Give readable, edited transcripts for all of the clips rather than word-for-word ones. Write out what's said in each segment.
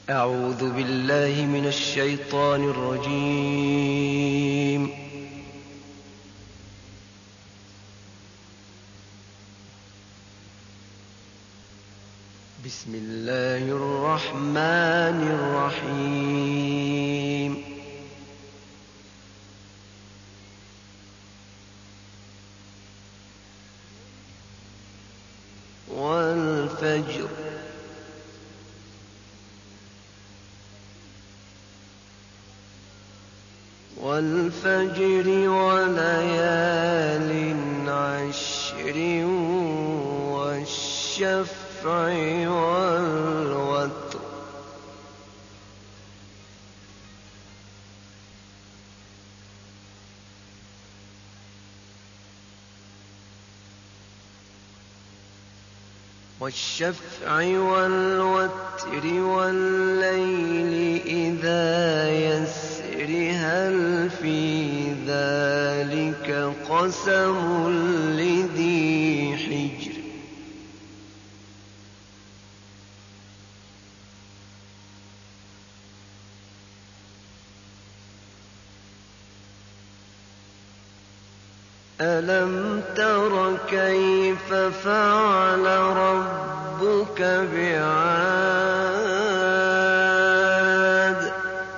أعوذ بالله من الشيطان الرجيم. بسم الله الرحمن الرحيم. والفجر وليال عشر والشفع والوتر والليل إذا يسر هل في ذلك قسم لذي حجر ألم تر كيف فعل ربك بعاد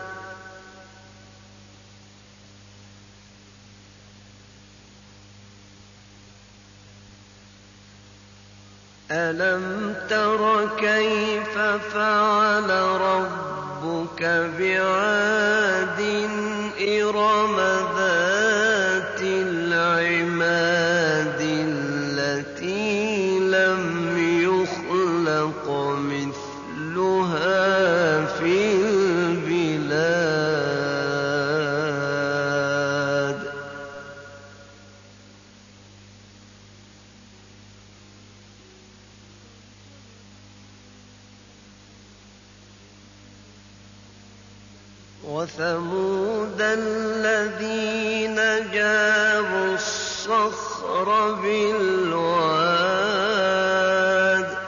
ألم تر كيف فعل ربك بعاد إرم ذات العماد التي لم يخلق مثلها في البلاد وثمود الذين جابوا الصخر بالواد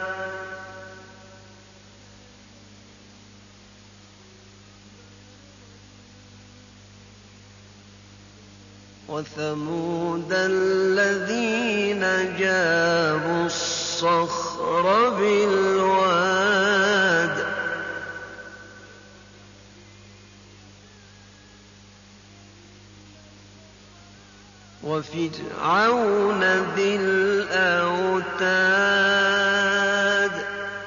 وثمود الذين جابوا الصخر بالواد وفرعون ذي الأوتاد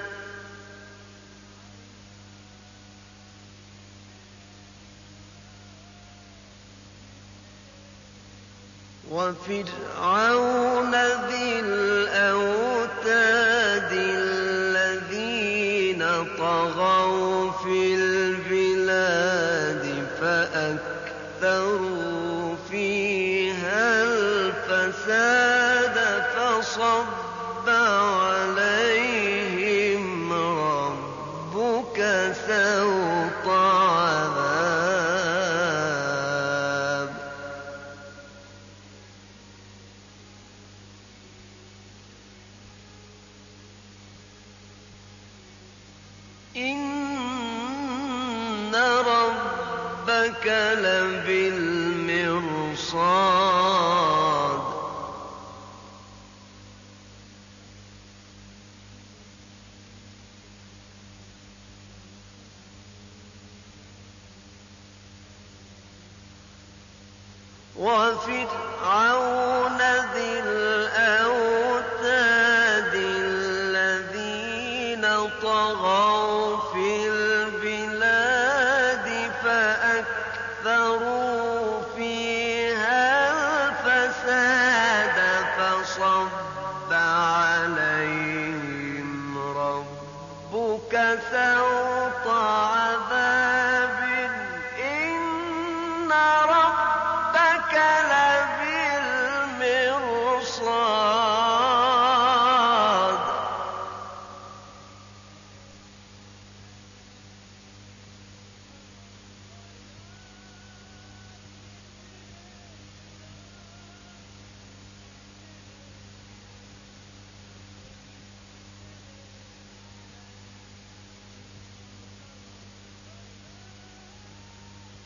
الذين طغوا في البلاد فأكثروا فيها الفساد فصب عليهم ربك سوط عذاب إن ربك لبالمرصاد وفرعون ذي الأوتاد الذين طغوا في البلاد فأكثروا فيها الفساد فصب عليهم ربك سوط عذاب إن ربك لبالمرصاد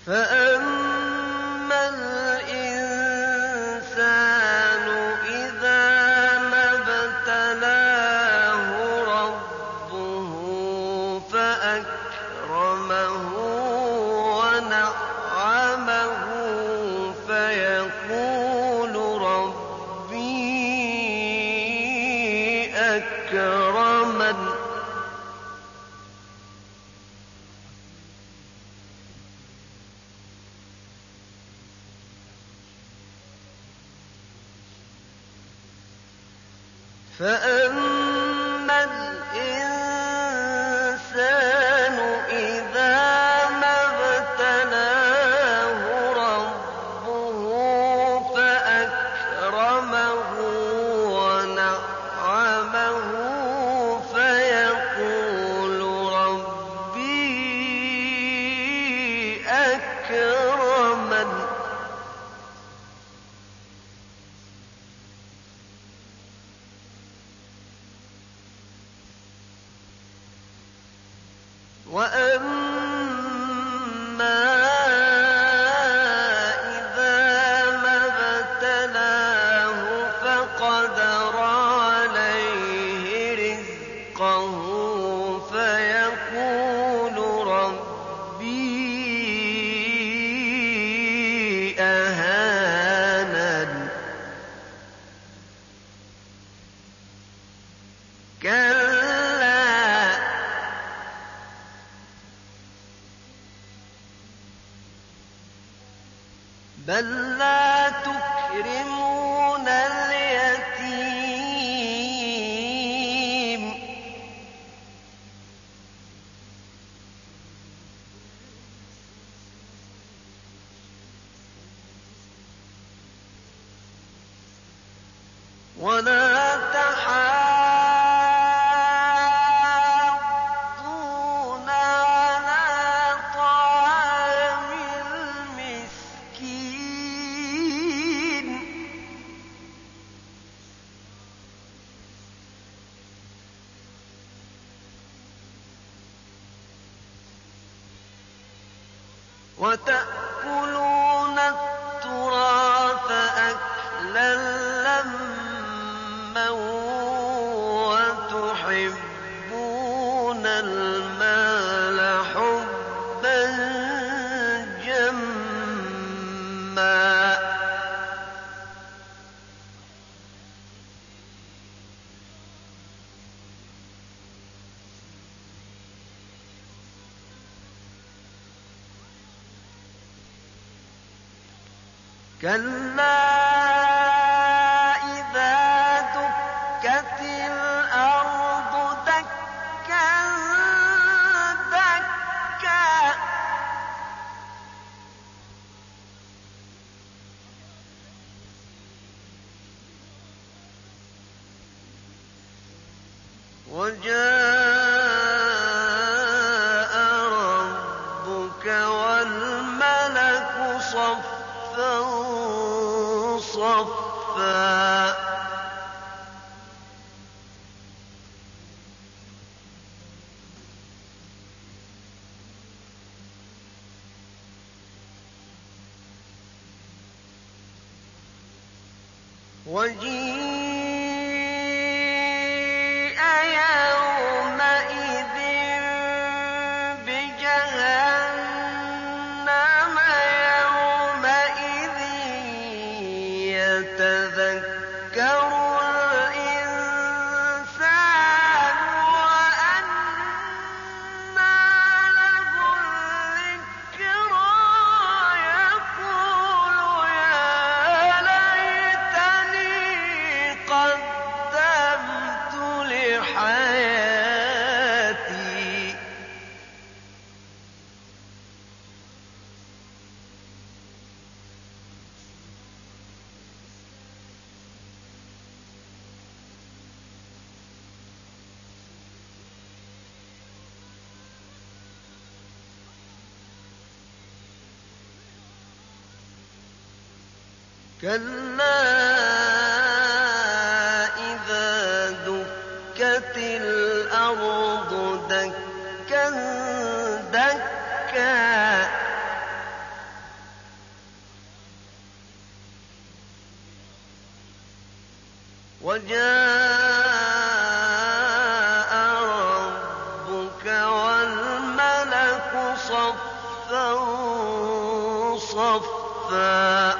فأما الإنسان إذا ما ابتلاه ربه فأكرمه ونعمه فيقول ربي أكرمن فأما الإنسان إذا ما ابتلاه ربه فأكرمه ونعمه فيقول ربي أكرمن وأما إذا ما ابتلاه فقدر عليه رزقه فيقول ربي أهانن بل لا تكرمون اليتيم ولا تحاضون على طعام المسكين وتأكلون التراث أكلا لما وتحبون المال حبا جما كلا إذا دكت الأرض دكا دكا وجاء ربك والملك صفا صفا وجيء يومئذ بجهنم يومئذ يتذكر الإنسان وأنى له الذكرى يقول يا ليتني قدمت لحياتي كلا إذا دكت الأرض دكا دكا وجاء ربك والملك صفا صفا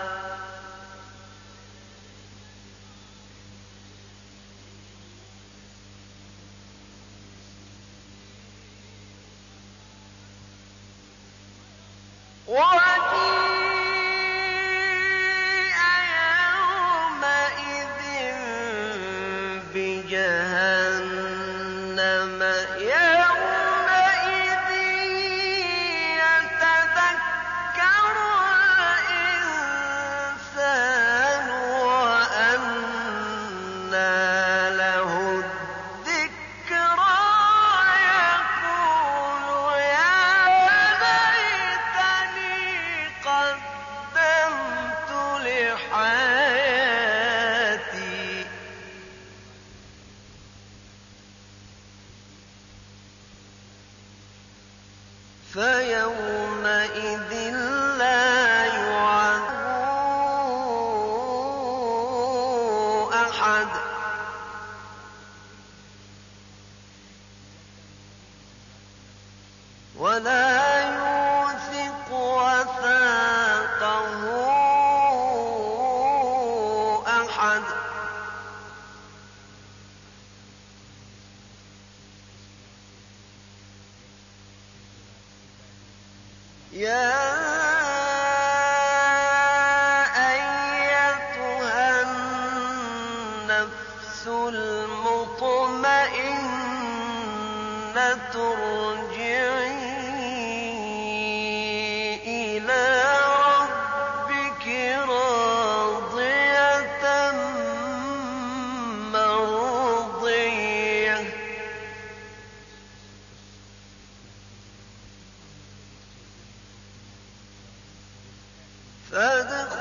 وجيء يومئذ بجهنم يومئذ يتذكر الإنسان وأنى له الذكرى يقول يا ليتني قدمت لحياتي فيومئذ لا يعذب أحد ولا يوثق وثاقه أحد يا أيتها النفس المطمئنة ارجعي إلى ربك راضية مرضية فادخلي